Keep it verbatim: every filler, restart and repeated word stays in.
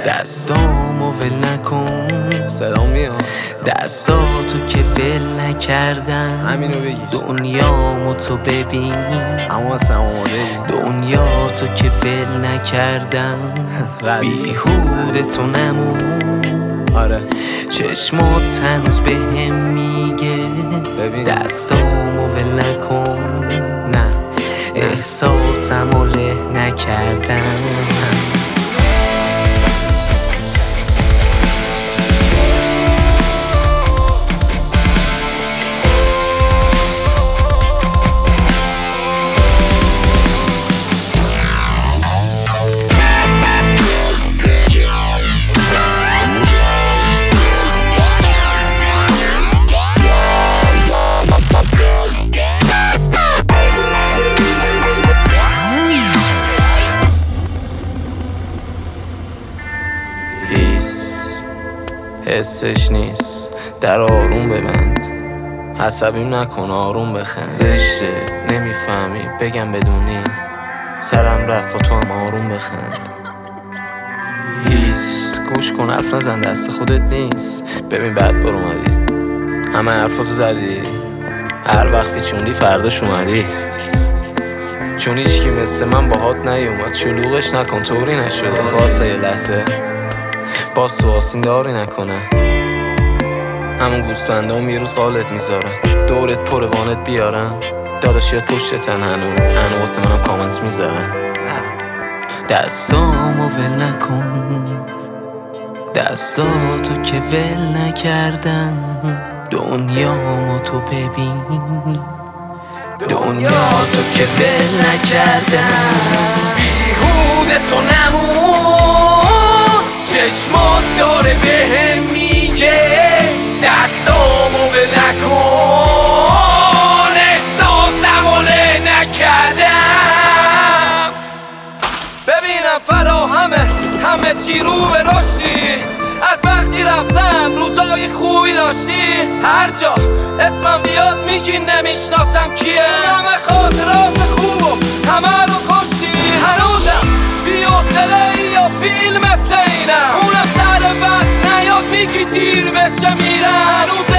دستامو ول نکن، صدا میاد، دستاتو که ول نکردم، همینو بگی. دنیامو تو ببین، اما اصلا آماده دنیا تو که ول نکردم، بیهوده تو نمون. آره چشمات هنوز بهم میگه ببین دستامو ول نکن، نه احساسمو له نکردم. حسش نیست، در آروم ببند، عصبیم نکن، آروم بخند. زشته نمیفهمی بگم بدونی، سرم رفت و تو هم آروم بخند. هیس گوش کن، حرف نزن، دست خودت نیست. ببین بعد بار اومدی، همه حرفاتو زدی، هر وقت پیچوندی فرداش اومدی. چون هیچکی مثل من باهات نیومد، شلوغش نکن طوری نشده. واسه یه لحظه باز تو آسین داری نکنه، همون گوستنده هم یه روز قالت میذارن، دورت پر وانت بیارن، داداشیات پشتتن، هنو هنو واسه منم کامنت میذارن. دستامو ول نکن، دستاتو که ول نکردم، دنیامو تو ببین، دنیا تو که ول نکردم، بیهوده تو نمون. چشمات داره بهم میگه دستامو ول نکن، احساسمو له نکردم. ببینم فراهمه همه چی رو به رشدی، از وقتی رفتم روزای خوبی داشتی. هر جا اسمم بیاد میگی نمیشناسم کیه، همه خاطرات